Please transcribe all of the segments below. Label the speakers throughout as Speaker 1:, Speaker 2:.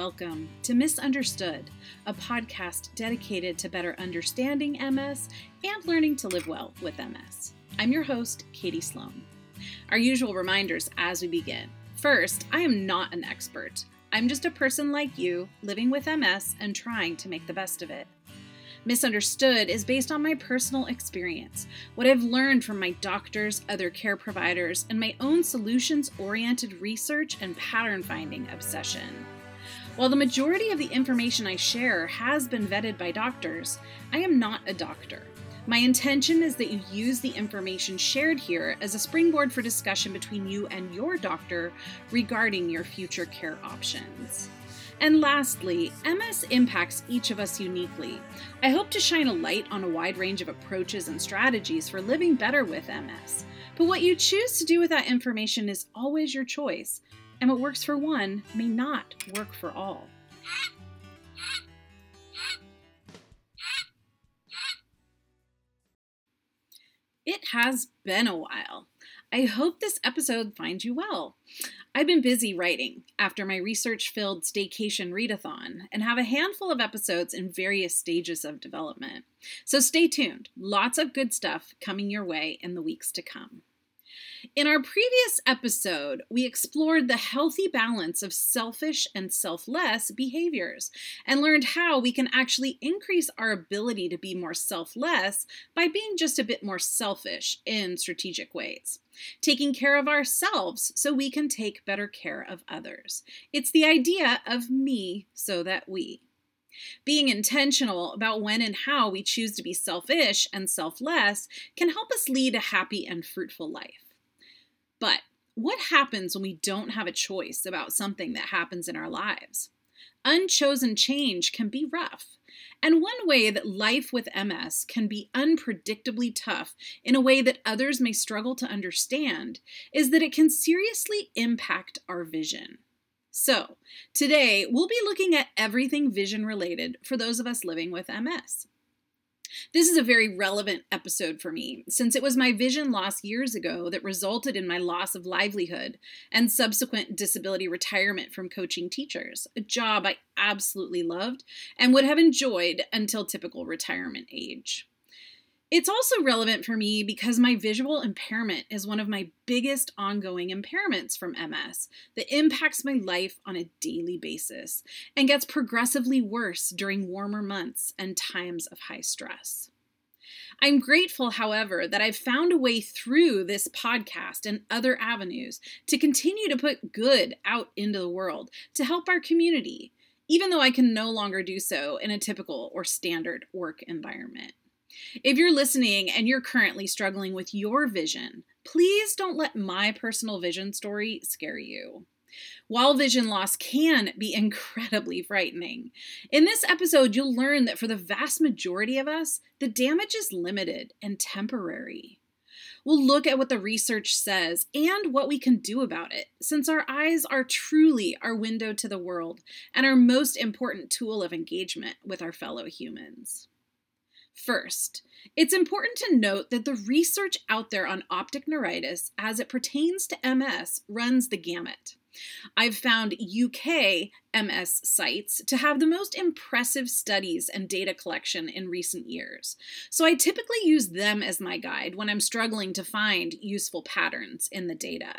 Speaker 1: welcome to Misunderstood, a podcast dedicated to better understanding MS and learning to live well with MS. I'm your host, Katie Sloan. Our usual reminders as we begin. First, I am not an expert. I'm just a person like you living with MS and trying to make the best of it. Misunderstood is based on my personal experience, what I've learned from my doctors, other care providers, and my own solutions-oriented research and pattern-finding obsession. While the majority of the information I share has been vetted by doctors, I am not a doctor. My intention is that you use the information shared here as a springboard for discussion between you and your doctor regarding your future care options. And lastly, MS impacts each of us uniquely. I hope to shine a light on a wide range of approaches and strategies for living better with MS. But what you choose to do with that information is always your choice, and what works for one may not work for all. It has been a while. I hope this episode finds you well. I've been busy writing after my research-filled staycation readathon and have a handful of episodes in various stages of development. So stay tuned. Lots of good stuff coming your way in the weeks to come. In our previous episode, we explored the healthy balance of selfish and selfless behaviors and learned how we can actually increase our ability to be more selfless by being just a bit more selfish in strategic ways, taking care of ourselves so we can take better care of others. It's the idea of me so that we. Being intentional about when and how we choose to be selfish and selfless can help us lead a happy and fruitful life. But what happens when we don't have a choice about something that happens in our lives? Unchosen change can be rough. And one way that life with MS can be unpredictably tough in a way that others may struggle to understand is that it can seriously impact our vision. So, today we'll be looking at everything vision related for those of us living with MS. This is a very relevant episode for me, since it was my vision loss years ago that resulted in my loss of livelihood and subsequent disability retirement from coaching teachers, a job I absolutely loved and would have enjoyed until typical retirement age. It's also relevant for me because my visual impairment is one of my biggest ongoing impairments from MS that impacts my life on a daily basis and gets progressively worse during warmer months and times of high stress. I'm grateful, however, that I've found a way through this podcast and other avenues to continue to put good out into the world to help our community, even though I can no longer do so in a typical or standard work environment. If you're listening and you're currently struggling with your vision, please don't let my personal vision story scare you. While vision loss can be incredibly frightening, in this episode you'll learn that for the vast majority of us, the damage is limited and temporary. We'll look at what the research says and what we can do about it, since our eyes are truly our window to the world and our most important tool of engagement with our fellow humans. First, it's important to note that the research out there on optic neuritis as it pertains to MS runs the gamut. I've found UK MS sites to have the most impressive studies and data collection in recent years, so I typically use them as my guide when I'm struggling to find useful patterns in the data.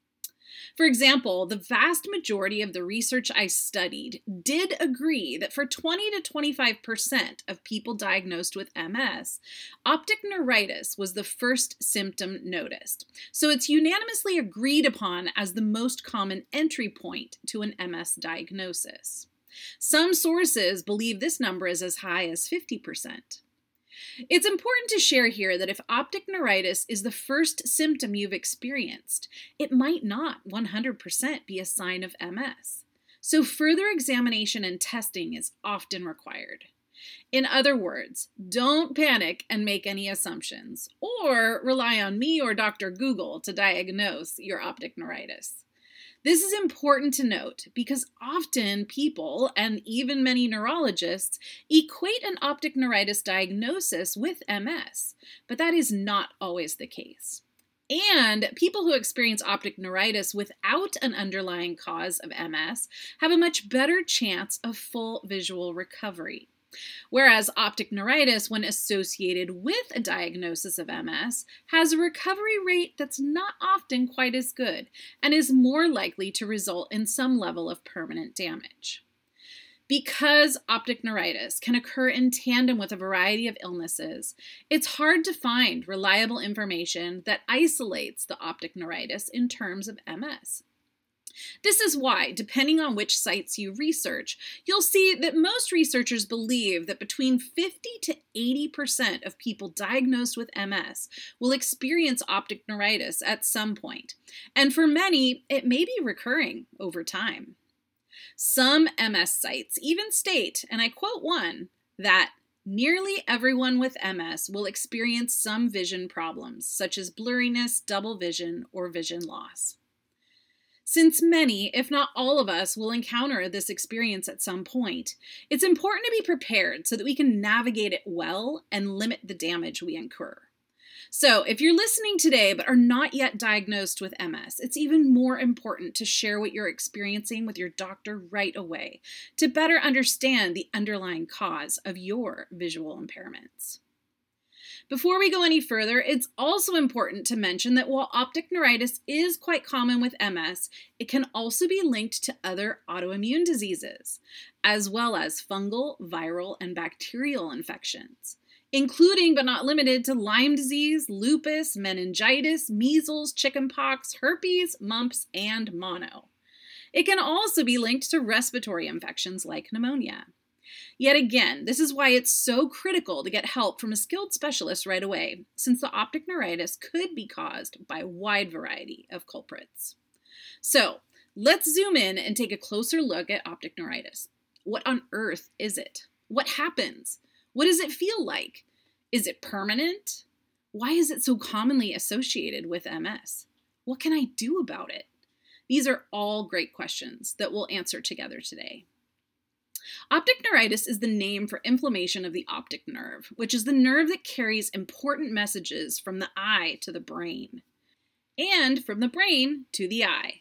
Speaker 1: For example, the vast majority of the research I studied did agree that for 20 to 25% of people diagnosed with MS, optic neuritis was the first symptom noticed. So it's unanimously agreed upon as the most common entry point to an MS diagnosis. Some sources believe this number is as high as 50%. It's important to share here that if optic neuritis is the first symptom you've experienced, it might not 100% be a sign of MS. So further examination and testing is often required. In other words, don't panic and make any assumptions, or rely on me or Dr. Google to diagnose your optic neuritis. This is important to note because often people, and even many neurologists, equate an optic neuritis diagnosis with MS, but that is not always the case. And people who experience optic neuritis without an underlying cause of MS have a much better chance of full visual recovery. Whereas optic neuritis, when associated with a diagnosis of MS, has a recovery rate that's not often quite as good and is more likely to result in some level of permanent damage. Because optic neuritis can occur in tandem with a variety of illnesses, it's hard to find reliable information that isolates the optic neuritis in terms of MS. This is why, depending on which sites you research, you'll see that most researchers believe that between 50 to 80% of people diagnosed with MS will experience optic neuritis at some point, and for many, it may be recurring over time. Some MS sites even state, and I quote one, that nearly everyone with MS will experience some vision problems, such as blurriness, double vision, or vision loss. Since many, if not all of us, will encounter this experience at some point, it's important to be prepared so that we can navigate it well and limit the damage we incur. So, if you're listening today but are not yet diagnosed with MS, it's even more important to share what you're experiencing with your doctor right away to better understand the underlying cause of your visual impairments. Before we go any further, it's also important to mention that while optic neuritis is quite common with MS, it can also be linked to other autoimmune diseases, as well as fungal, viral, and bacterial infections, including but not limited to Lyme disease, lupus, meningitis, measles, chickenpox, herpes, mumps, and mono. It can also be linked to respiratory infections like pneumonia. Yet again, this is why it's so critical to get help from a skilled specialist right away, since the optic neuritis could be caused by a wide variety of culprits. So, let's zoom in and take a closer look at optic neuritis. What on earth is it? What happens? What does it feel like? Is it permanent? Why is it so commonly associated with MS? What can I do about it? These are all great questions that we'll answer together today. Optic neuritis is the name for inflammation of the optic nerve, which is the nerve that carries important messages from the eye to the brain, and from the brain to the eye.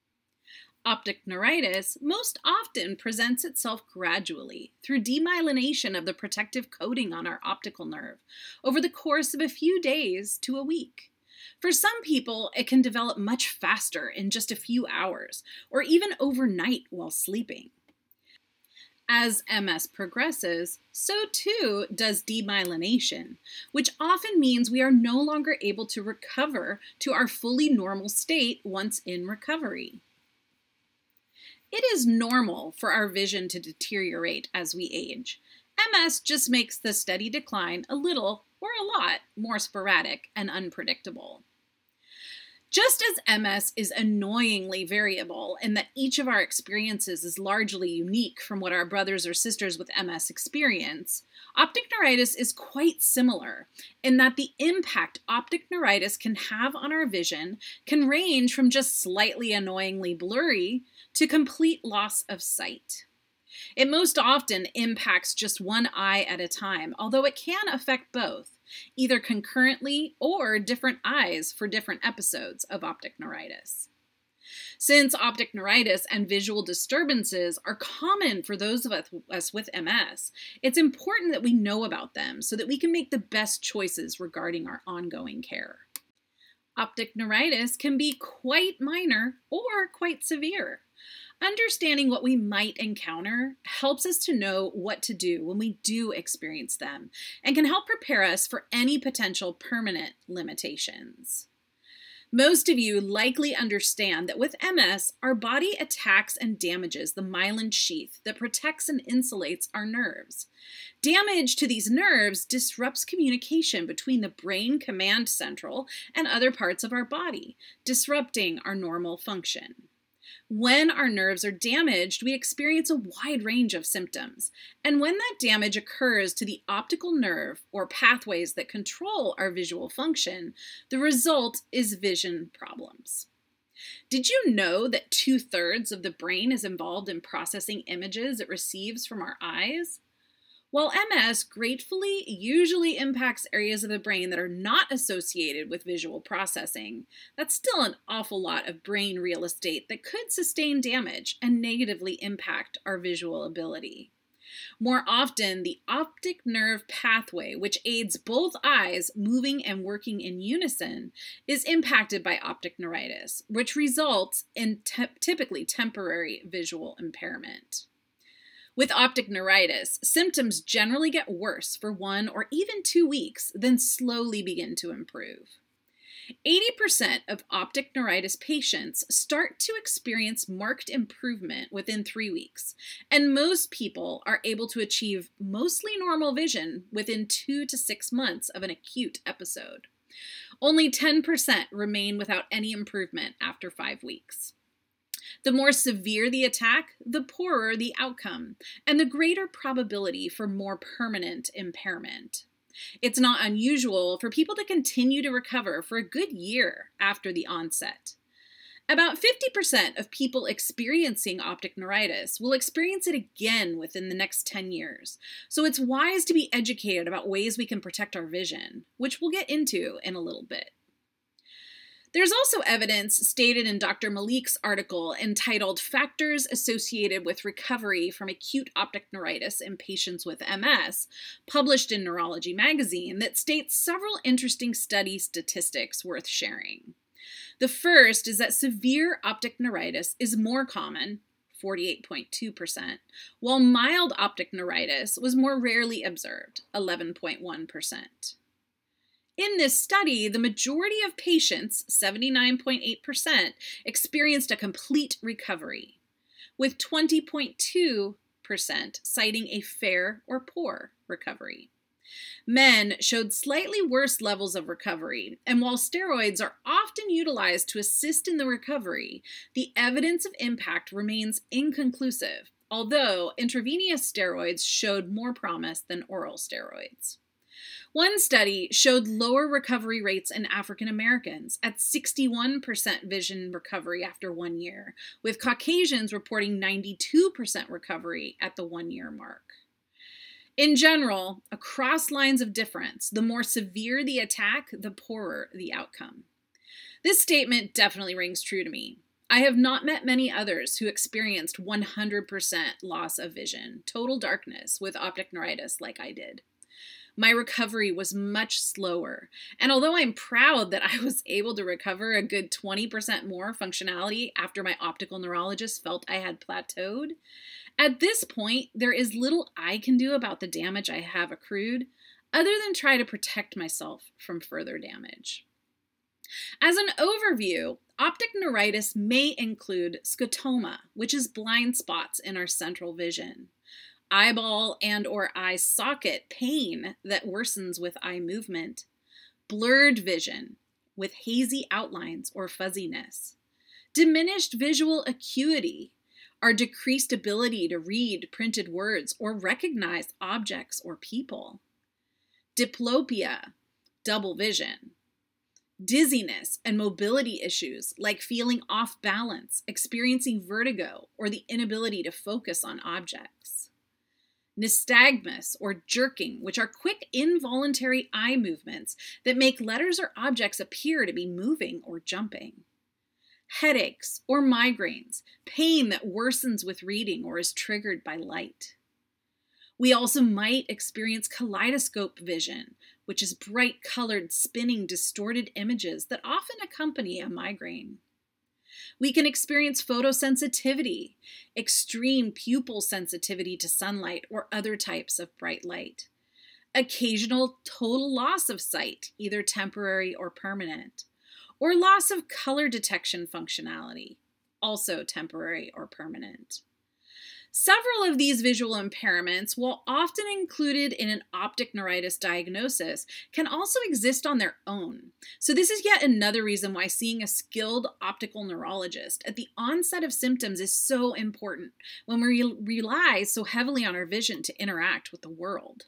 Speaker 1: Optic neuritis most often presents itself gradually through demyelination of the protective coating on our optical nerve over the course of a few days to a week. For some people, it can develop much faster in just a few hours, or even overnight while sleeping. As MS progresses, so too does demyelination, which often means we are no longer able to recover to our fully normal state once in recovery. It is normal for our vision to deteriorate as we age. MS just makes the steady decline a little or a lot more sporadic and unpredictable. Just as MS is annoyingly variable in that each of our experiences is largely unique from what our brothers or sisters with MS experience, optic neuritis is quite similar in that the impact optic neuritis can have on our vision can range from just slightly annoyingly blurry to complete loss of sight. It most often impacts just one eye at a time, although it can affect both, either concurrently or different eyes for different episodes of optic neuritis. Since optic neuritis and visual disturbances are common for those of us with MS, it's important that we know about them so that we can make the best choices regarding our ongoing care. Optic neuritis can be quite minor or quite severe. Understanding what we might encounter helps us to know what to do when we do experience them and can help prepare us for any potential permanent limitations. Most of you likely understand that with MS, our body attacks and damages the myelin sheath that protects and insulates our nerves. Damage to these nerves disrupts communication between the brain command central and other parts of our body, disrupting our normal function. When our nerves are damaged, we experience a wide range of symptoms. And when that damage occurs to the optical nerve or pathways that control our visual function, the result is vision problems. Did you know that 2/3 of the brain is involved in processing images it receives from our eyes? While MS gratefully usually impacts areas of the brain that are not associated with visual processing, that's still an awful lot of brain real estate that could sustain damage and negatively impact our visual ability. More often, the optic nerve pathway, which aids both eyes moving and working in unison, is impacted by optic neuritis, which results in typically temporary visual impairment. With optic neuritis, symptoms generally get worse for 1 or even 2 weeks, then slowly begin to improve. 80% of optic neuritis patients start to experience marked improvement within 3 weeks, and most people are able to achieve mostly normal vision within 2 to 6 months of an acute episode. Only 10% remain without any improvement after 5 weeks. The more severe the attack, the poorer the outcome, and the greater probability for more permanent impairment. It's not unusual for people to continue to recover for a good year after the onset. About 50% of people experiencing optic neuritis will experience it again within the next 10 years, so it's wise to be educated about ways we can protect our vision, which we'll get into in a little bit. There's also evidence stated in Dr. Malik's article entitled Factors Associated with Recovery from Acute Optic Neuritis in Patients with MS, published in Neurology magazine, that states several interesting study statistics worth sharing. The first is that severe optic neuritis is more common, 48.2%, while mild optic neuritis was more rarely observed, 11.1%. In this study, the majority of patients, 79.8%, experienced a complete recovery, with 20.2% citing a fair or poor recovery. Men showed slightly worse levels of recovery, and while steroids are often utilized to assist in the recovery, the evidence of impact remains inconclusive, although intravenous steroids showed more promise than oral steroids. One study showed lower recovery rates in African Americans at 61% vision recovery after 1 year, with Caucasians reporting 92% recovery at the 1-year mark. In general, across lines of difference, the more severe the attack, the poorer the outcome. This statement definitely rings true to me. I have not met many others who experienced 100% loss of vision, total darkness with optic neuritis like I did. My recovery was much slower, and although I'm proud that I was able to recover a good 20% more functionality after my optical neurologist felt I had plateaued, at this point there is little I can do about the damage I have accrued, other than try to protect myself from further damage. As an overview, optic neuritis may include scotoma, which is blind spots in our central vision, eyeball and or eye socket pain that worsens with eye movement, blurred vision with hazy outlines or fuzziness, diminished visual acuity, our decreased ability to read printed words or recognize objects or people, diplopia, double vision, dizziness and mobility issues like feeling off balance, experiencing vertigo, or the inability to focus on objects, nystagmus or jerking, which are quick involuntary eye movements that make letters or objects appear to be moving or jumping, headaches or migraines, pain that worsens with reading or is triggered by light. We also might experience kaleidoscope vision, which is bright colored, spinning, distorted images that often accompany a migraine. We can experience photosensitivity, extreme pupil sensitivity to sunlight or other types of bright light, occasional total loss of sight, either temporary or permanent, or loss of color detection functionality, also temporary or permanent. Several of these visual impairments, while often included in an optic neuritis diagnosis, can also exist on their own. So this is yet another reason why seeing a skilled optical neurologist at the onset of symptoms is so important when we rely so heavily on our vision to interact with the world.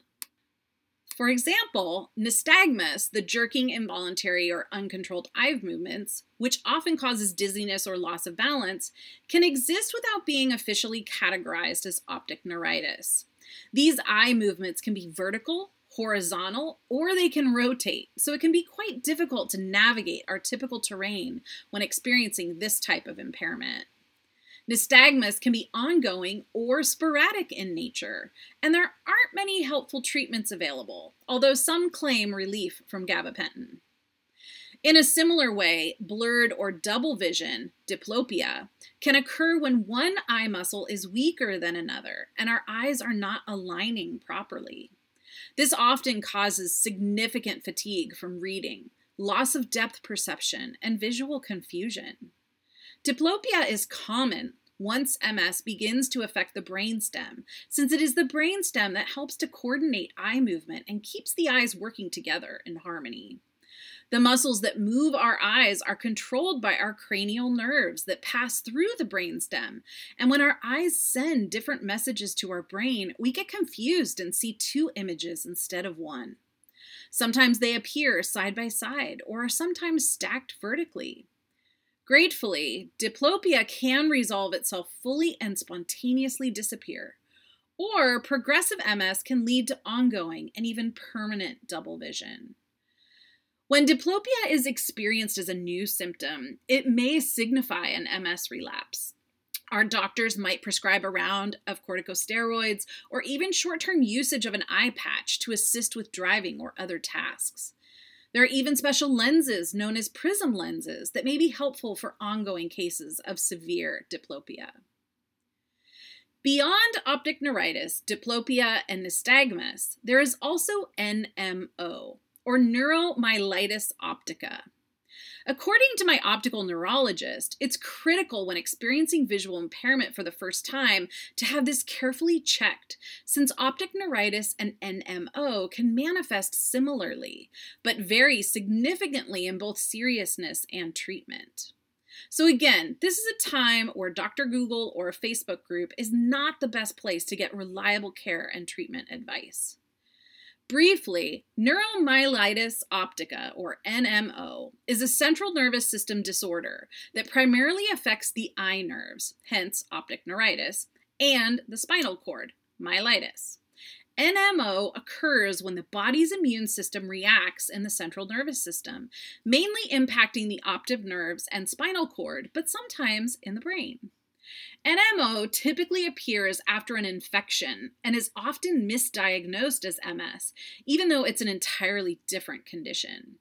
Speaker 1: For example, nystagmus, the jerking, involuntary, or uncontrolled eye movements, which often causes dizziness or loss of balance, can exist without being officially categorized as optic neuritis. These eye movements can be vertical, horizontal, or they can rotate, so it can be quite difficult to navigate our typical terrain when experiencing this type of impairment. Nystagmus can be ongoing or sporadic in nature, and there aren't many helpful treatments available, although some claim relief from gabapentin. In a similar way, blurred or double vision, diplopia, can occur when one eye muscle is weaker than another and our eyes are not aligning properly. This often causes significant fatigue from reading, loss of depth perception, and visual confusion. Diplopia is common once MS begins to affect the brainstem, since it is the brainstem that helps to coordinate eye movement and keeps the eyes working together in harmony. The muscles that move our eyes are controlled by our cranial nerves that pass through the brainstem, and when our eyes send different messages to our brain, we get confused and see two images instead of one. Sometimes they appear side by side or are sometimes stacked vertically. Gratefully, diplopia can resolve itself fully and spontaneously disappear, or progressive MS can lead to ongoing and even permanent double vision. When diplopia is experienced as a new symptom, it may signify an MS relapse. Our doctors might prescribe a round of corticosteroids or even short-term usage of an eye patch to assist with driving or other tasks. There are even special lenses known as prism lenses that may be helpful for ongoing cases of severe diplopia. Beyond optic neuritis, diplopia, and nystagmus, there is also NMO, or neuromyelitis optica. According to my optical neurologist, it's critical when experiencing visual impairment for the first time to have this carefully checked, since optic neuritis and NMO can manifest similarly, but vary significantly in both seriousness and treatment. So again, this is a time where Dr. Google or a Facebook group is not the best place to get reliable care and treatment advice. Briefly, neuromyelitis optica, or NMO, is a central nervous system disorder that primarily affects the eye nerves, hence optic neuritis, and the spinal cord, myelitis. NMO occurs when the body's immune system reacts in the central nervous system, mainly impacting the optic nerves and spinal cord, but sometimes in the brain. NMO typically appears after an infection and is often misdiagnosed as MS, even though it's an entirely different condition.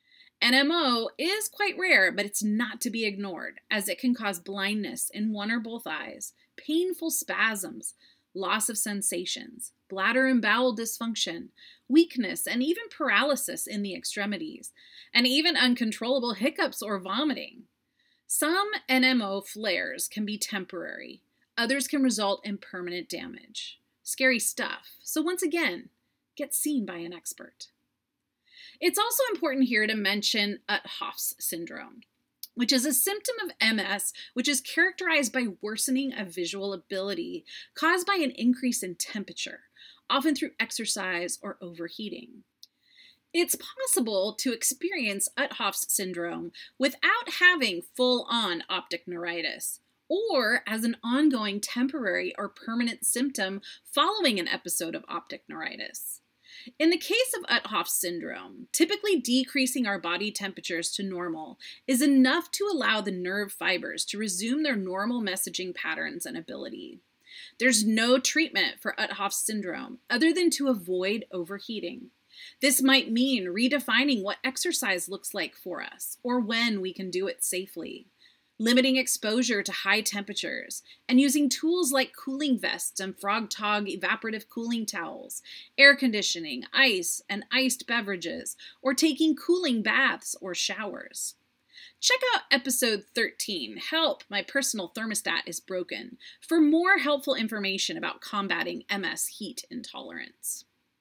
Speaker 1: NMO is quite rare, but it's not to be ignored, as it can cause blindness in one or both eyes, painful spasms, loss of sensations, bladder and bowel dysfunction, weakness, and even paralysis in the extremities, and even uncontrollable hiccups or vomiting. Some NMO flares can be temporary. Others can result in permanent damage. Scary stuff. So once again, get seen by an expert. It's also important here to mention Euthoff's syndrome, which is a symptom of MS which is characterized by worsening of visual ability caused by an increase in temperature, often through exercise or overheating. It's possible to experience Euthoff's syndrome without having full-on optic neuritis, or as an ongoing temporary or permanent symptom following an episode of optic neuritis. In the case of Euthoff's syndrome, typically decreasing our body temperatures to normal is enough to allow the nerve fibers to resume their normal messaging patterns and ability. There's no treatment for Euthoff's syndrome other than to avoid overheating. This might mean redefining what exercise looks like for us, or when we can do it safely, limiting exposure to high temperatures, and using tools like cooling vests and Frog Tog evaporative cooling towels, air conditioning, ice, and iced beverages, or taking cooling baths or showers. Check out episode 13, Help, My Personal Thermostat is Broken, for more helpful information about combating MS heat intolerance.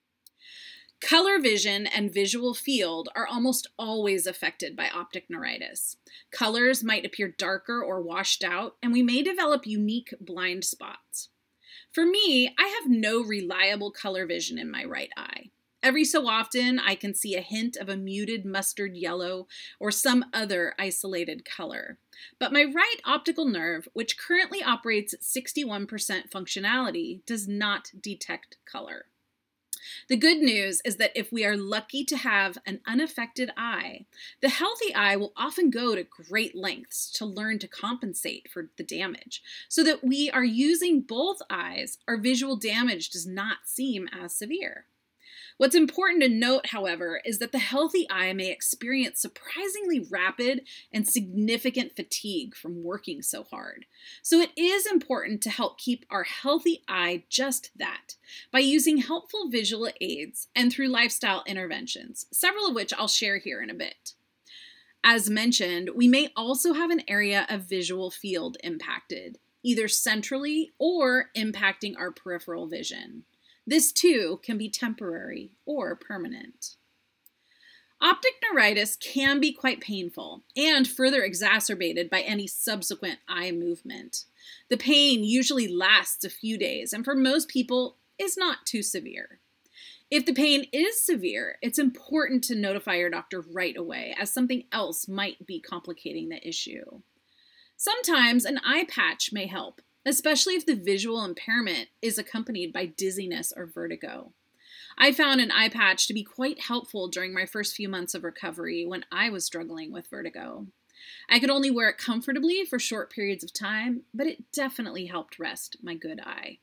Speaker 1: Color vision and visual field are almost always affected by optic neuritis. Colors might appear darker or washed out, and we may develop unique blind spots. For me, I have no reliable color vision in my right eye. Every so often, I can see a hint of a muted mustard yellow or some other isolated color. But my right optical nerve, which currently operates at 61% functionality, does not detect color. The good news is that if we are lucky to have an unaffected eye, the healthy eye will often go to great lengths to learn to compensate for the damage. So that we are using both eyes, our visual damage does not seem as severe. What's important to note, however, is that the healthy eye may experience surprisingly rapid and significant fatigue from working so hard. So it is important to help keep our healthy eye just that by using helpful visual aids and through lifestyle interventions, several of which I'll share here in a bit. As mentioned, we may also have an area of visual field impacted, either centrally or impacting our peripheral vision. This too can be temporary or permanent. Optic neuritis can be quite painful and further exacerbated by any subsequent eye movement. The pain usually lasts a few days and for most people is not too severe. If the pain is severe, it's important to notify your doctor right away as something else might be complicating the issue. Sometimes an eye patch may help, especially if the visual impairment is accompanied by dizziness or vertigo. I found an eye patch to be quite helpful during my first few months of recovery when I was struggling with vertigo. I could only wear it comfortably for short periods of time, but it definitely helped rest my good eye.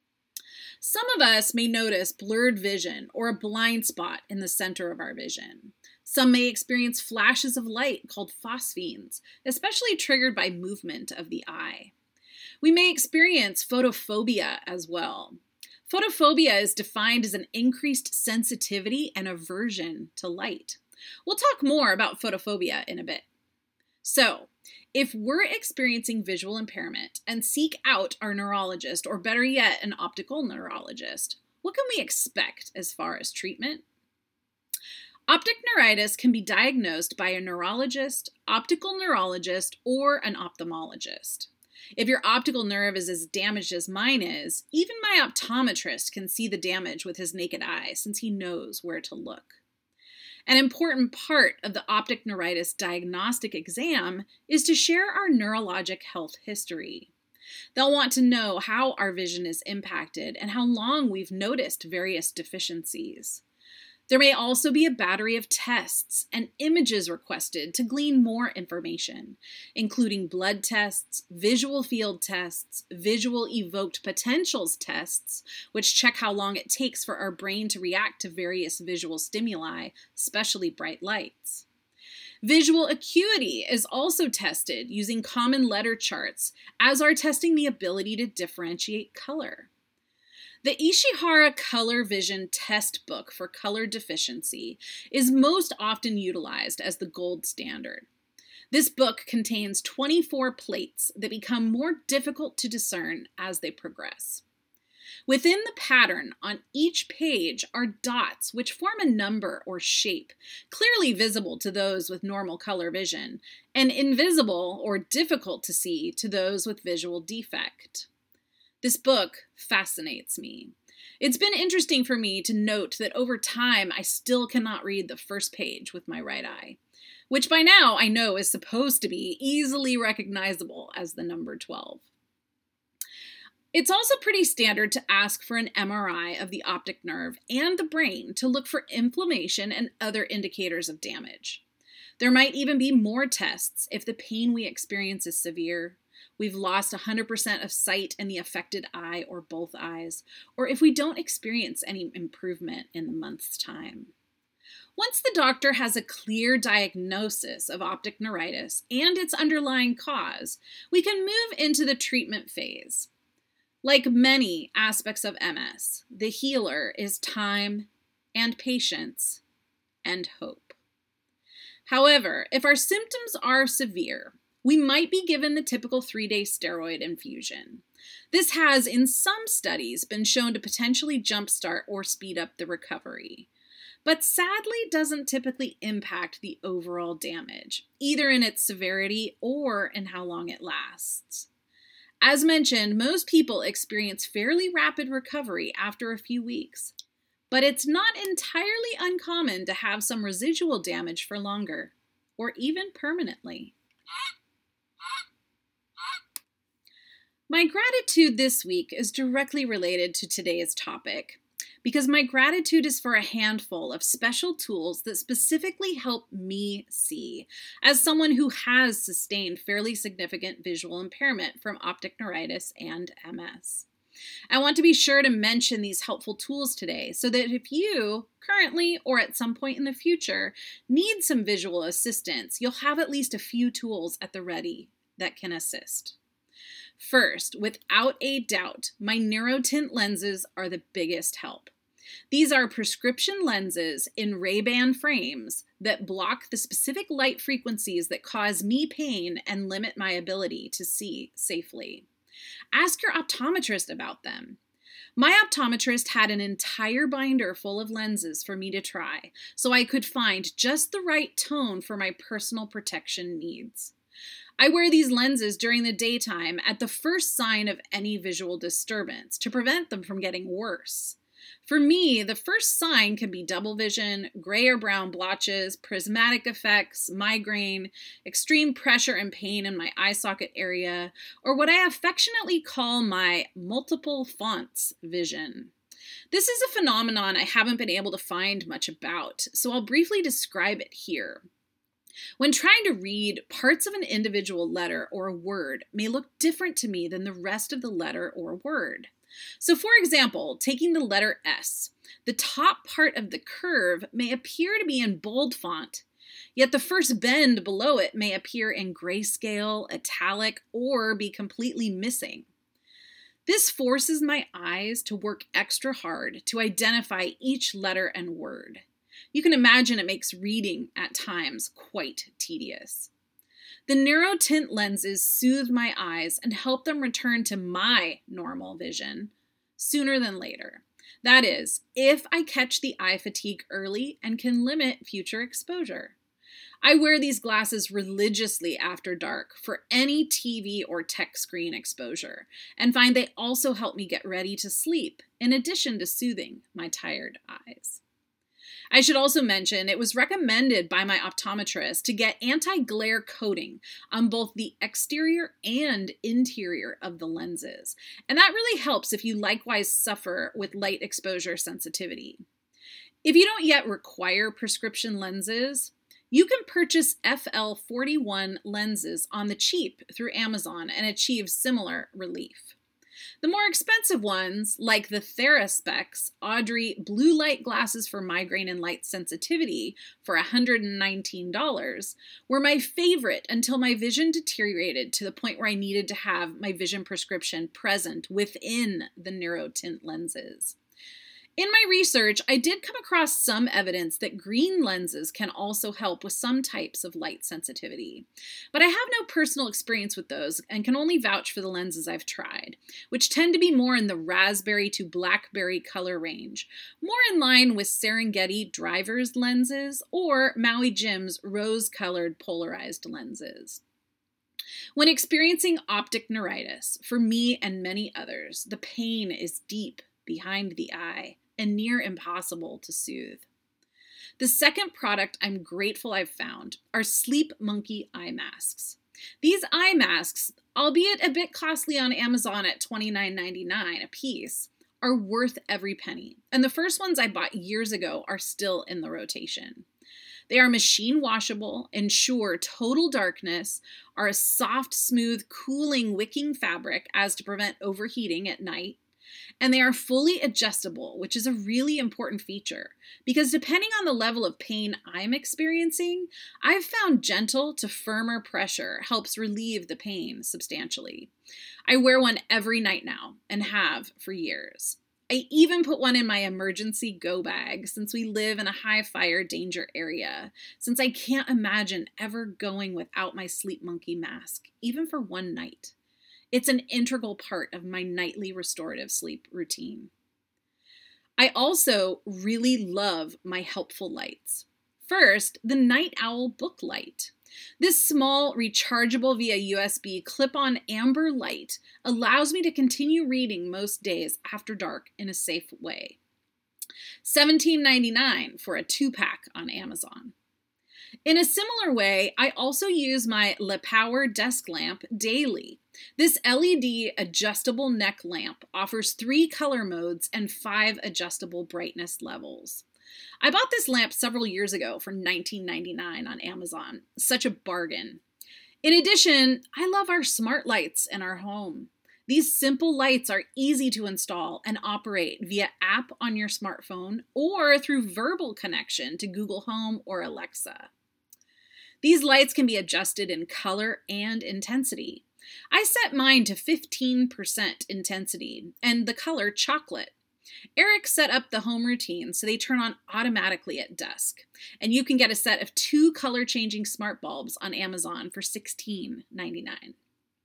Speaker 1: Some of us may notice blurred vision or a blind spot in the center of our vision. Some may experience flashes of light called phosphenes, especially triggered by movement of the eye. We may experience photophobia as well. Photophobia is defined as an increased sensitivity and aversion to light. We'll talk more about photophobia in a bit. So, if we're experiencing visual impairment and seek out our neurologist, or better yet, an optical neurologist, what can we expect as far as treatment? Optic neuritis can be diagnosed by a neurologist, optical neurologist, or an ophthalmologist. If your optical nerve is as damaged as mine is, even my optometrist can see the damage with his naked eye since he knows where to look. An important part of the optic neuritis diagnostic exam is to share our neurologic health history. They'll want to know how our vision is impacted and how long we've noticed various deficiencies. There may also be a battery of tests and images requested to glean more information, including blood tests, visual field tests, visual evoked potentials tests, which check how long it takes for our brain to react to various visual stimuli, especially bright lights. Visual acuity is also tested using common letter charts, as are testing the ability to differentiate color. The Ishihara Color Vision Test Book for Color Deficiency is most often utilized as the gold standard. This book contains 24 plates that become more difficult to discern as they progress. Within the pattern on each page are dots which form a number or shape, clearly visible to those with normal color vision, and invisible or difficult to see to those with visual defect. This book fascinates me. It's been interesting for me to note that over time I still cannot read the first page with my right eye, which by now I know is supposed to be easily recognizable as the number 12. It's also pretty standard to ask for an MRI of the optic nerve and the brain to look for inflammation and other indicators of damage. There might even be more tests if the pain we experience is severe, we've lost 100% of sight in the affected eye or both eyes, or if we don't experience any improvement in the month's time. Once the doctor has a clear diagnosis of optic neuritis and its underlying cause, we can move into the treatment phase. Like many aspects of MS, the healer is time and patience and hope. However, if our symptoms are severe, we might be given the typical 3-day steroid infusion. This has, in some studies, been shown to potentially jumpstart or speed up the recovery, but sadly doesn't typically impact the overall damage, either in its severity or in how long it lasts. As mentioned, most people experience fairly rapid recovery after a few weeks, but it's not entirely uncommon to have some residual damage for longer, or even permanently. My gratitude this week is directly related to today's topic, because my gratitude is for a handful of special tools that specifically help me see, as someone who has sustained fairly significant visual impairment from optic neuritis and MS. I want to be sure to mention these helpful tools today so that if you, currently or at some point in the future, need some visual assistance, you'll have at least a few tools at the ready that can assist. First, without a doubt, my NeuroTint lenses are the biggest help. These are prescription lenses in Ray-Ban frames that block the specific light frequencies that cause me pain and limit my ability to see safely. Ask your optometrist about them. My optometrist had an entire binder full of lenses for me to try, so I could find just the right tone for my personal protection needs. I wear these lenses during the daytime at the first sign of any visual disturbance to prevent them from getting worse. For me, the first sign can be double vision, gray or brown blotches, prismatic effects, migraine, extreme pressure and pain in my eye socket area, or what I affectionately call my multiple fonts vision. This is a phenomenon I haven't been able to find much about, so I'll briefly describe it here. When trying to read, parts of an individual letter or a word may look different to me than the rest of the letter or word. So for example, taking the letter S, the top part of the curve may appear to be in bold font, yet the first bend below it may appear in grayscale, italic, or be completely missing. This forces my eyes to work extra hard to identify each letter and word. You can imagine it makes reading at times quite tedious. The NeuroTint lenses soothe my eyes and help them return to my normal vision sooner than later. That is, if I catch the eye fatigue early and can limit future exposure. I wear these glasses religiously after dark for any TV or tech screen exposure and find they also help me get ready to sleep in addition to soothing my tired eyes. I should also mention it was recommended by my optometrist to get anti-glare coating on both the exterior and interior of the lenses, and that really helps if you likewise suffer with light exposure sensitivity. If you don't yet require prescription lenses, you can purchase FL41 lenses on the cheap through Amazon and achieve similar relief. The more expensive ones, like the Theraspecs Audrey blue light glasses for migraine and light sensitivity for $119, were my favorite until my vision deteriorated to the point where I needed to have my vision prescription present within the NeuroTint lenses. In my research, I did come across some evidence that green lenses can also help with some types of light sensitivity. But I have no personal experience with those and can only vouch for the lenses I've tried, which tend to be more in the raspberry to blackberry color range, more in line with Serengeti driver's lenses or Maui Jim's rose-colored polarized lenses. When experiencing optic neuritis, for me and many others, the pain is deep behind the eye and near impossible to soothe. The second product I'm grateful I've found are Sleep Monkey eye masks. These eye masks, albeit a bit costly on Amazon at $29.99 a piece, are worth every penny, and the first ones I bought years ago are still in the rotation. They are machine washable, ensure total darkness, are a soft, smooth, cooling, wicking fabric as to prevent overheating at night, and they are fully adjustable, which is a really important feature because depending on the level of pain I'm experiencing, I've found gentle to firmer pressure helps relieve the pain substantially. I wear one every night now and have for years. I even put one in my emergency go bag since we live in a high fire danger area, since I can't imagine ever going without my Sleep Monkey mask, even for one night. It's an integral part of my nightly restorative sleep routine. I also really love my helpful lights. First, the Night Owl Book Light. This small, rechargeable via USB clip-on amber light allows me to continue reading most days after dark in a safe way. $17.99 for a 2-pack on Amazon. In a similar way, I also use my Le Power desk lamp daily. This LED adjustable neck lamp offers 3 color modes and 5 adjustable brightness levels. I bought this lamp several years ago for $19.99 on Amazon. Such a bargain. In addition, I love our smart lights in our home. These simple lights are easy to install and operate via app on your smartphone or through verbal connection to Google Home or Alexa. These lights can be adjusted in color and intensity. I set mine to 15% intensity and the color chocolate. Eric set up the home routine so they turn on automatically at dusk, and you can get a set of 2 color-changing smart bulbs on Amazon for $16.99.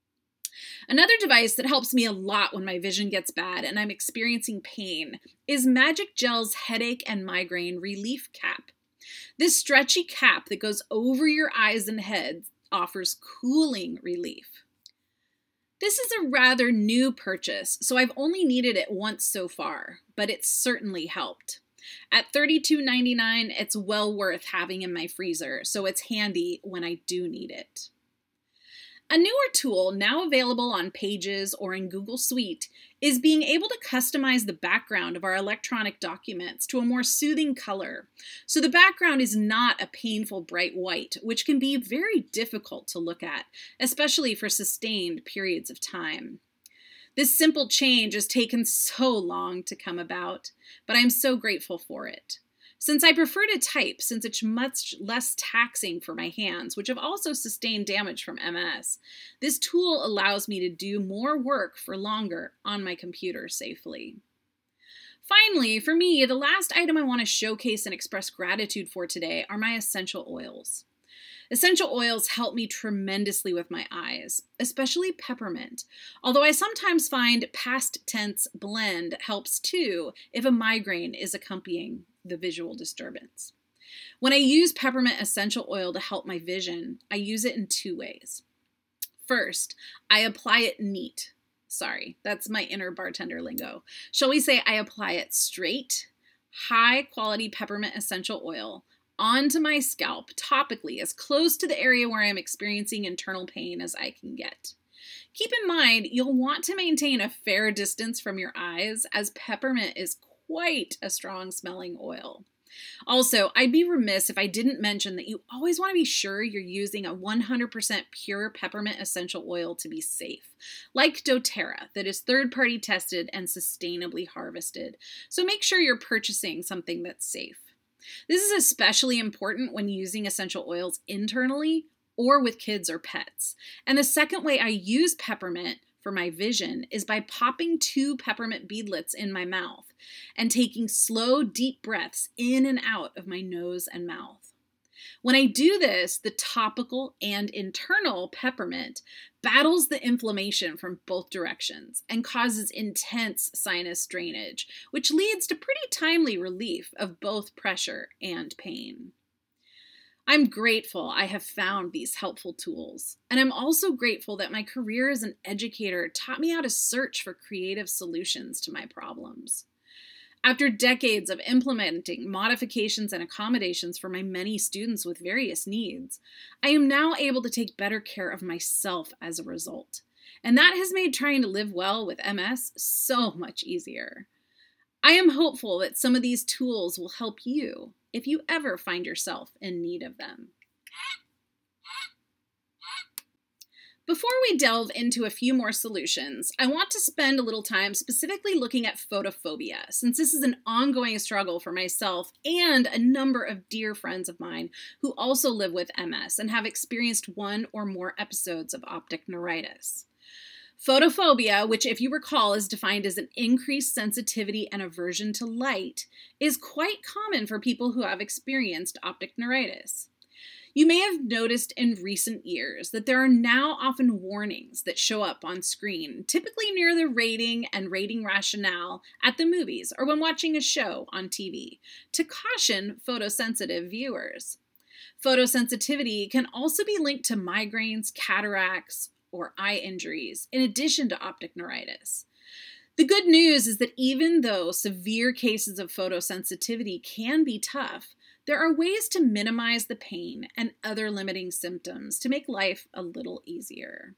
Speaker 1: Another device that helps me a lot when my vision gets bad and I'm experiencing pain is Magic Gel's Headache and Migraine Relief Cap. This stretchy cap that goes over your eyes and head offers cooling relief. This is a rather new purchase, so I've only needed it once so far, but it's certainly helped. At $32.99, it's well worth having in my freezer, so it's handy when I do need it. A newer tool now available on Pages or in Google Suite is being able to customize the background of our electronic documents to a more soothing color. So the background is not a painful bright white, which can be very difficult to look at, especially for sustained periods of time. This simple change has taken so long to come about, but I'm so grateful for it. Since I prefer to type, since it's much less taxing for my hands, which have also sustained damage from MS, this tool allows me to do more work for longer on my computer safely. Finally, for me, the last item I want to showcase and express gratitude for today are my essential oils. Essential oils help me tremendously with my eyes, especially peppermint, although I sometimes find past tense blend helps too if a migraine is accompanying the visual disturbance. When I use peppermint essential oil to help my vision, I use it in 2 ways. First, I apply it neat. Sorry, that's my inner bartender lingo. Shall we say I apply it straight, high quality peppermint essential oil onto my scalp topically as close to the area where I'm experiencing internal pain as I can get. Keep in mind, you'll want to maintain a fair distance from your eyes as peppermint is quite a strong smelling oil. Also, I'd be remiss if I didn't mention that you always want to be sure you're using a 100% pure peppermint essential oil to be safe, like doTERRA, that is third-party tested and sustainably harvested. So make sure you're purchasing something that's safe. This is especially important when using essential oils internally or with kids or pets. And the second way I use peppermint for my vision is by popping 2 peppermint beadlets in my mouth and taking slow, deep breaths in and out of my nose and mouth. When I do this, the topical and internal peppermint battles the inflammation from both directions and causes intense sinus drainage, which leads to pretty timely relief of both pressure and pain. I'm grateful I have found these helpful tools, and I'm also grateful that my career as an educator taught me how to search for creative solutions to my problems. After decades of implementing modifications and accommodations for my many students with various needs, I am now able to take better care of myself as a result, and that has made trying to live well with MS so much easier. I am hopeful that some of these tools will help you if you ever find yourself in need of them. Before we delve into a few more solutions, I want to spend a little time specifically looking at photophobia, since this is an ongoing struggle for myself and a number of dear friends of mine who also live with MS and have experienced 1 or more episodes of optic neuritis. Photophobia, which if you recall is defined as an increased sensitivity and aversion to light, is quite common for people who have experienced optic neuritis. You may have noticed in recent years that there are now often warnings that show up on screen, typically near the rating and rating rationale at the movies or when watching a show on TV, to caution photosensitive viewers. Photosensitivity can also be linked to migraines, cataracts, or eye injuries, in addition to optic neuritis. The good news is that even though severe cases of photosensitivity can be tough, there are ways to minimize the pain and other limiting symptoms to make life a little easier.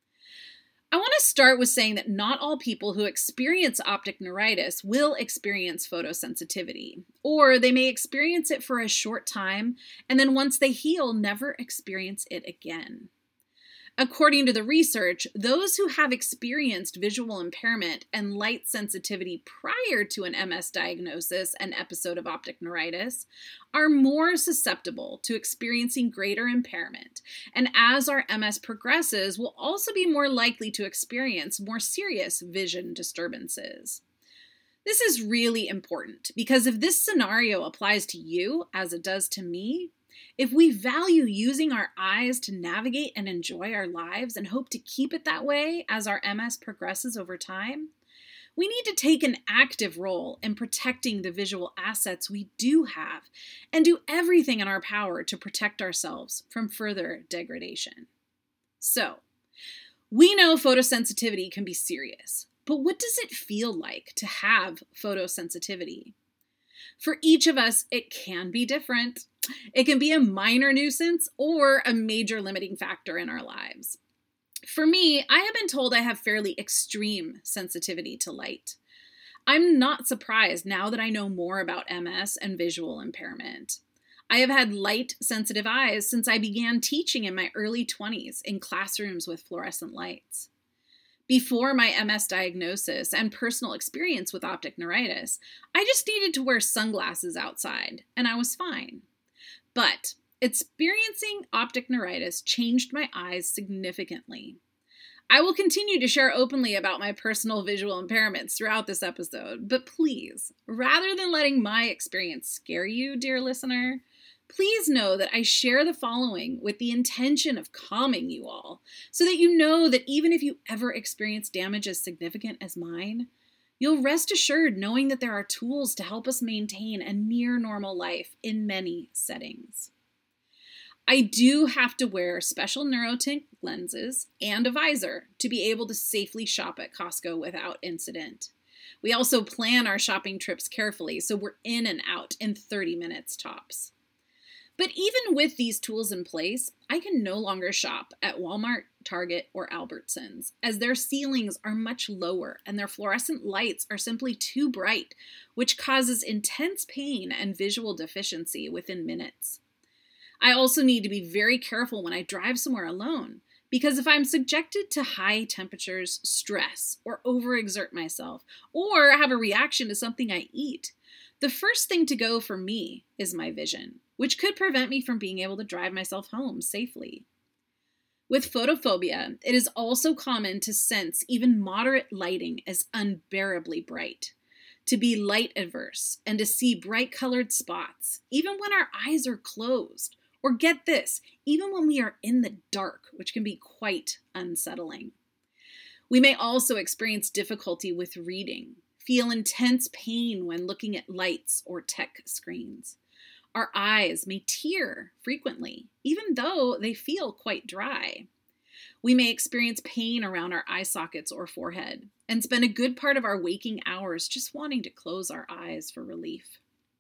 Speaker 1: I want to start with saying that not all people who experience optic neuritis will experience photosensitivity, or they may experience it for a short time and then once they heal, never experience it again. According to the research, those who have experienced visual impairment and light sensitivity prior to an MS diagnosis and episode of optic neuritis are more susceptible to experiencing greater impairment, and as our MS progresses, will also be more likely to experience more serious vision disturbances. This is really important because if this scenario applies to you as it does to me, if we value using our eyes to navigate and enjoy our lives and hope to keep it that way as our MS progresses over time, we need to take an active role in protecting the visual assets we do have and do everything in our power to protect ourselves from further degradation. So, we know photosensitivity can be serious, but what does it feel like to have photosensitivity? For each of us, it can be different. It can be a minor nuisance or a major limiting factor in our lives. For me, I have been told I have fairly extreme sensitivity to light. I'm not surprised now that I know more about MS and visual impairment. I have had light-sensitive eyes since I began teaching in my early 20s in classrooms with fluorescent lights. Before my MS diagnosis and personal experience with optic neuritis, I just needed to wear sunglasses outside, and I was fine. But experiencing optic neuritis changed my eyes significantly. I will continue to share openly about my personal visual impairments throughout this episode, but please, rather than letting my experience scare you, dear listener, please know that I share the following with the intention of calming you all, so that you know that even if you ever experience damage as significant as mine, you'll rest assured knowing that there are tools to help us maintain a near normal life in many settings. I do have to wear special neurotint lenses and a visor to be able to safely shop at Costco without incident. We also plan our shopping trips carefully, so we're in and out in 30 minutes tops. But even with these tools in place, I can no longer shop at Walmart, Target, or Albertsons, as their ceilings are much lower and their fluorescent lights are simply too bright, which causes intense pain and visual deficiency within minutes. I also need to be very careful when I drive somewhere alone, because if I'm subjected to high temperatures, stress, or overexert myself, or have a reaction to something I eat, the first thing to go for me is my vision, which could prevent me from being able to drive myself home safely. With photophobia, it is also common to sense even moderate lighting as unbearably bright, to be light averse, and to see bright colored spots, even when our eyes are closed, or get this, even when we are in the dark, which can be quite unsettling. We may also experience difficulty with reading, feel intense pain when looking at lights or tech screens. Our eyes may tear frequently, even though they feel quite dry. We may experience pain around our eye sockets or forehead, and spend a good part of our waking hours just wanting to close our eyes for relief.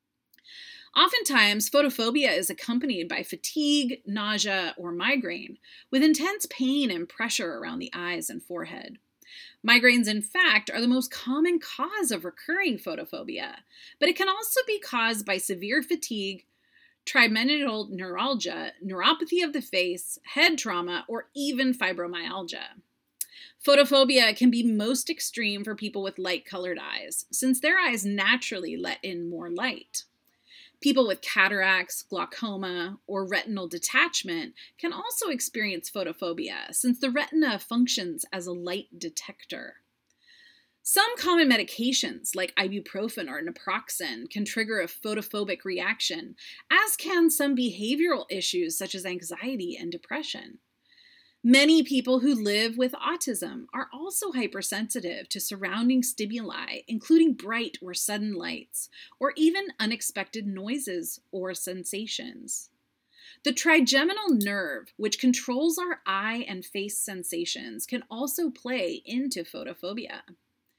Speaker 1: Oftentimes, photophobia is accompanied by fatigue, nausea, or migraine, with intense pain and pressure around the eyes and forehead. Migraines, in fact, are the most common cause of recurring photophobia, but it can also be caused by severe fatigue, trigeminal neuralgia, neuropathy of the face, head trauma, or even fibromyalgia. Photophobia can be most extreme for people with light-colored eyes, since their eyes naturally let in more light. People with cataracts, glaucoma, or retinal detachment can also experience photophobia, since the retina functions as a light detector. Some common medications, like ibuprofen or naproxen, can trigger a photophobic reaction, as can some behavioral issues such as anxiety and depression. Many people who live with autism are also hypersensitive to surrounding stimuli, including bright or sudden lights, or even unexpected noises or sensations. The trigeminal nerve, which controls our eye and face sensations, can also play into photophobia.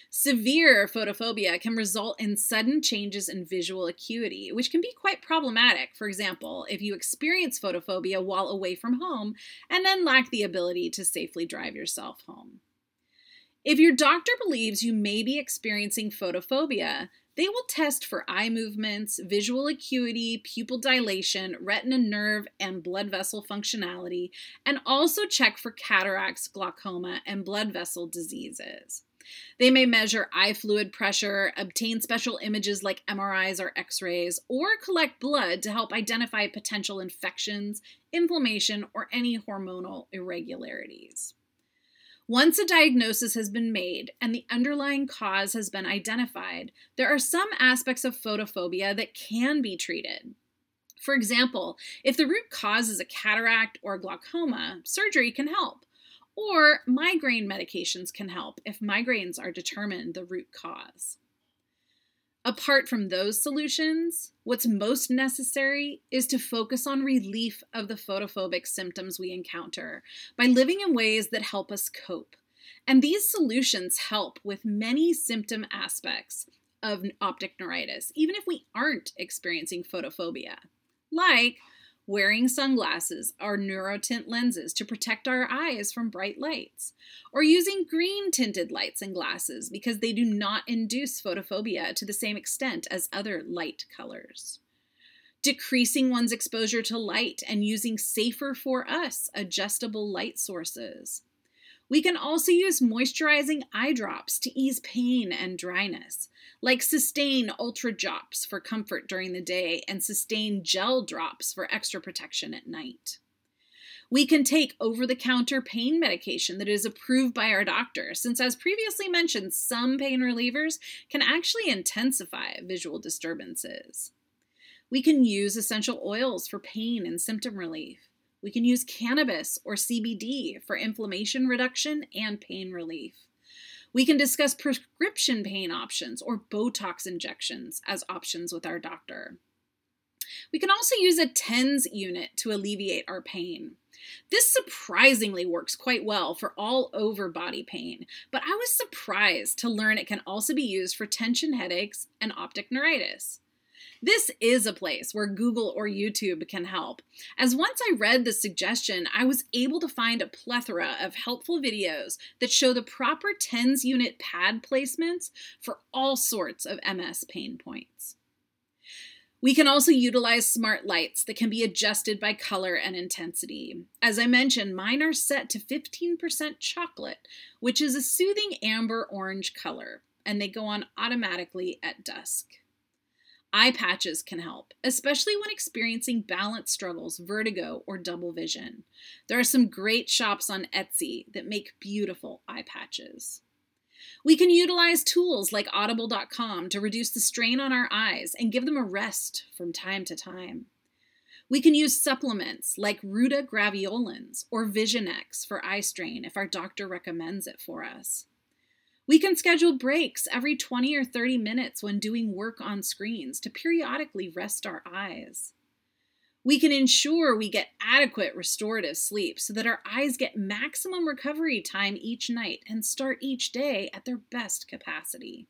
Speaker 1: Severe photophobia can result in sudden changes in visual acuity, which can be quite problematic. For example, if you experience photophobia while away from home and then lack the ability to safely drive yourself home. If your doctor believes you may be experiencing photophobia, they will test for eye movements, visual acuity, pupil dilation, retina nerve and blood vessel functionality, and also check for cataracts, glaucoma, and blood vessel diseases. They may measure eye fluid pressure, obtain special images like MRIs or X-rays, or collect blood to help identify potential infections, inflammation, or any hormonal irregularities. Once a diagnosis has been made and the underlying cause has been identified, there are some aspects of photophobia that can be treated. For example, if the root cause is a cataract or glaucoma, surgery can help. Or migraine medications can help if migraines are determined the root cause. Apart from those solutions, what's most necessary is to focus on relief of the photophobic symptoms we encounter by living in ways that help us cope. And these solutions help with many symptom aspects of optic neuritis, even if we aren't experiencing photophobia, like wearing sunglasses or neurotint lenses to protect our eyes from bright lights, or using green tinted lights and glasses because they do not induce photophobia to the same extent as other light colors. Decreasing one's exposure to light and using safer for us adjustable light sources. We can also use moisturizing eye drops to ease pain and dryness, like Systane Ultra Drops for comfort during the day and Systane Gel Drops for extra protection at night. We can take over-the-counter pain medication that is approved by our doctor, since as previously mentioned, some pain relievers can actually intensify visual disturbances. We can use essential oils for pain and symptom relief. We can use cannabis or CBD for inflammation reduction and pain relief. We can discuss prescription pain options or Botox injections as options with our doctor. We can also use a TENS unit to alleviate our pain. This surprisingly works quite well for all over body pain, but I was surprised to learn it can also be used for tension headaches and optic neuritis. This is a place where Google or YouTube can help, as once I read the suggestion, I was able to find a plethora of helpful videos that show the proper TENS unit pad placements for all sorts of MS pain points. We can also utilize smart lights that can be adjusted by color and intensity. As I mentioned, mine are set to 15% chocolate, which is a soothing amber orange color, and they go on automatically at dusk. Eye patches can help, especially when experiencing balance struggles, vertigo, or double vision. There are some great shops on Etsy that make beautiful eye patches. We can utilize tools like Audible.com to reduce the strain on our eyes and give them a rest from time to time. We can use supplements like Ruta Graveolens or Visionex for eye strain if our doctor recommends it for us. We can schedule breaks every 20 or 30 minutes when doing work on screens to periodically rest our eyes. We can ensure we get adequate restorative sleep so that our eyes get maximum recovery time each night and start each day at their best capacity.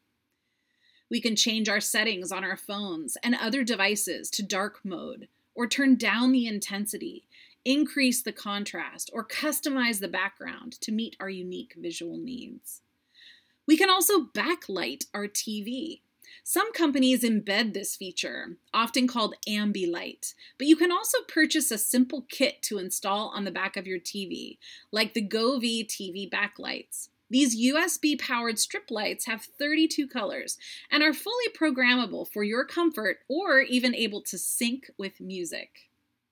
Speaker 1: We can change our settings on our phones and other devices to dark mode, or turn down the intensity, increase the contrast, or customize the background to meet our unique visual needs. We can also backlight our TV. Some companies embed this feature, often called Ambilight, but you can also purchase a simple kit to install on the back of your TV, like the Govee TV backlights. These USB-powered strip lights have 32 colors and are fully programmable for your comfort or even able to sync with music.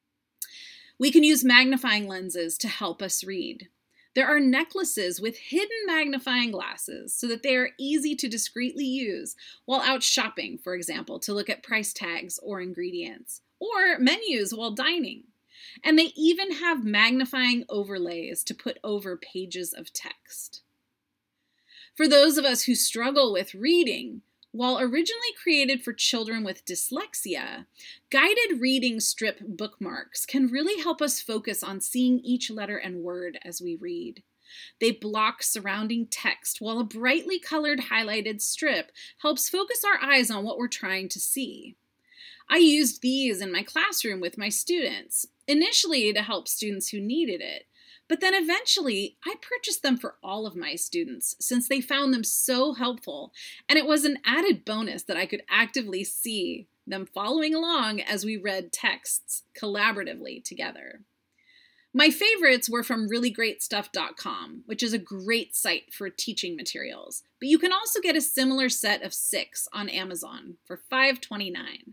Speaker 1: We can use magnifying lenses to help us read. There are necklaces with hidden magnifying glasses so that they are easy to discreetly use while out shopping, for example, to look at price tags or ingredients, or menus while dining. And they even have magnifying overlays to put over pages of text. For those of us who struggle with reading, while originally created for children with dyslexia, guided reading strip bookmarks can really help us focus on seeing each letter and word as we read. They block surrounding text, while a brightly colored highlighted strip helps focus our eyes on what we're trying to see. I used these in my classroom with my students, initially to help students who needed it, but then eventually I purchased them for all of my students since they found them so helpful, and it was an added bonus that I could actively see them following along as we read texts collaboratively together. My favorites were from realllygreatstuff.com, which is a great site for teaching materials, but you can also get a similar set of 6 on Amazon for $5.29.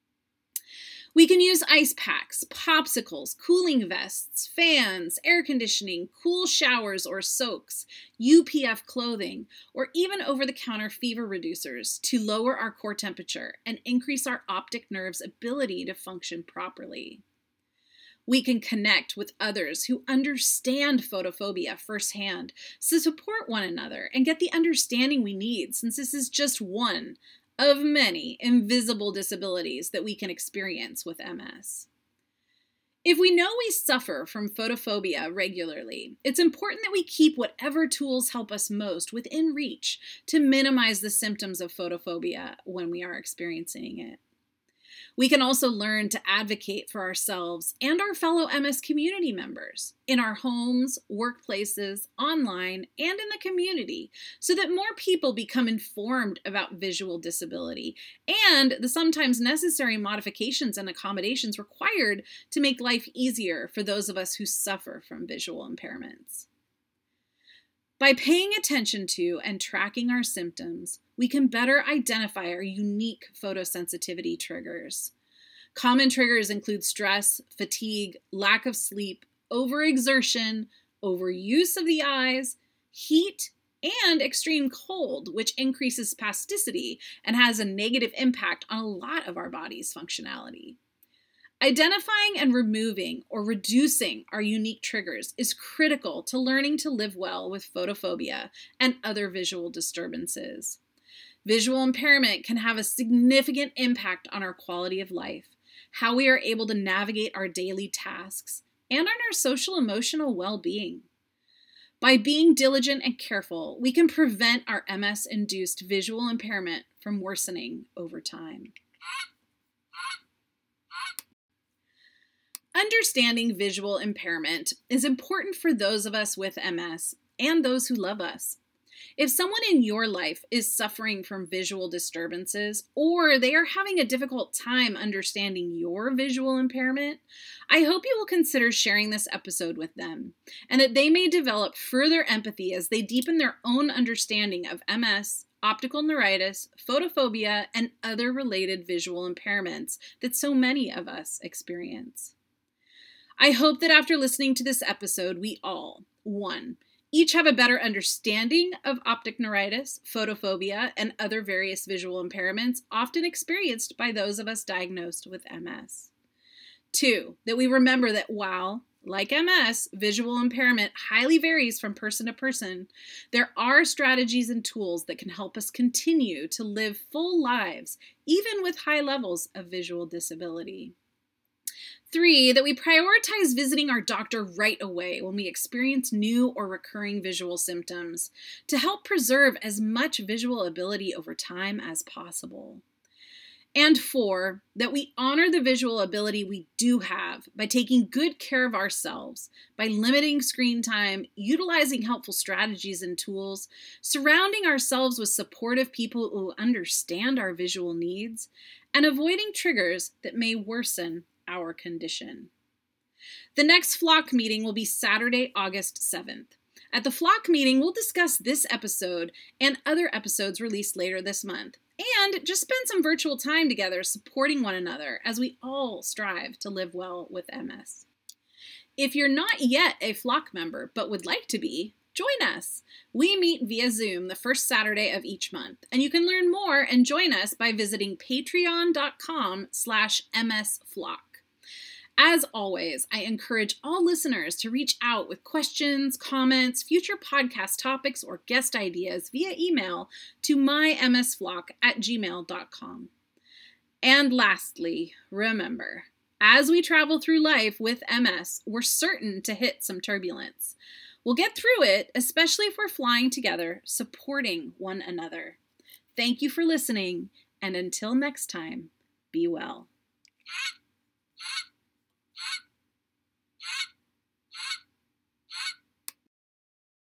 Speaker 1: We can use ice packs, popsicles, cooling vests, fans, air conditioning, cool showers or soaks, UPF clothing, or even over-the-counter fever reducers to lower our core temperature and increase our optic nerve's ability to function properly. We can connect with others who understand photophobia firsthand to support one another and get the understanding we need, since this is just one of many invisible disabilities that we can experience with MS. If we know we suffer from photophobia regularly, it's important that we keep whatever tools help us most within reach to minimize the symptoms of photophobia when we are experiencing it. We can also learn to advocate for ourselves and our fellow MS community members in our homes, workplaces, online, and in the community so that more people become informed about visual disability and the sometimes necessary modifications and accommodations required to make life easier for those of us who suffer from visual impairments. By paying attention to and tracking our symptoms, we can better identify our unique photosensitivity triggers. Common triggers include stress, fatigue, lack of sleep, overexertion, overuse of the eyes, heat, and extreme cold, which increases spasticity and has a negative impact on a lot of our body's functionality. Identifying and removing or reducing our unique triggers is critical to learning to live well with photophobia and other visual disturbances. Visual impairment can have a significant impact on our quality of life, how we are able to navigate our daily tasks, and on our social emotional well-being. By being diligent and careful, we can prevent our MS-induced visual impairment from worsening over time. Understanding visual impairment is important for those of us with MS and those who love us. If someone in your life is suffering from visual disturbances or they are having a difficult time understanding your visual impairment, I hope you will consider sharing this episode with them and that they may develop further empathy as they deepen their own understanding of MS, optical neuritis, photophobia, and other related visual impairments that so many of us experience. I hope that after listening to this episode, we all, 1, each have a better understanding of optic neuritis, photophobia, and other various visual impairments often experienced by those of us diagnosed with MS. 2, that we remember that while, like MS, visual impairment highly varies from person to person, there are strategies and tools that can help us continue to live full lives, even with high levels of visual disability. 3, that we prioritize visiting our doctor right away when we experience new or recurring visual symptoms to help preserve as much visual ability over time as possible. And 4, that we honor the visual ability we do have by taking good care of ourselves, by limiting screen time, utilizing helpful strategies and tools, surrounding ourselves with supportive people who understand our visual needs, and avoiding triggers that may worsen our condition. The next Flock meeting will be Saturday, August 7th. At the Flock meeting, we'll discuss this episode and other episodes released later this month, and just spend some virtual time together supporting one another as we all strive to live well with MS. If you're not yet a Flock member but would like to be, join us. We meet via Zoom the first Saturday of each month, and you can learn more and join us by visiting patreon.com/msflock. As always, I encourage all listeners to reach out with questions, comments, future podcast topics, or guest ideas via email to mymsflock@gmail.com. And lastly, remember, as we travel through life with MS, we're certain to hit some turbulence. We'll get through it, especially if we're flying together, supporting one another. Thank you for listening, and until next time, be well.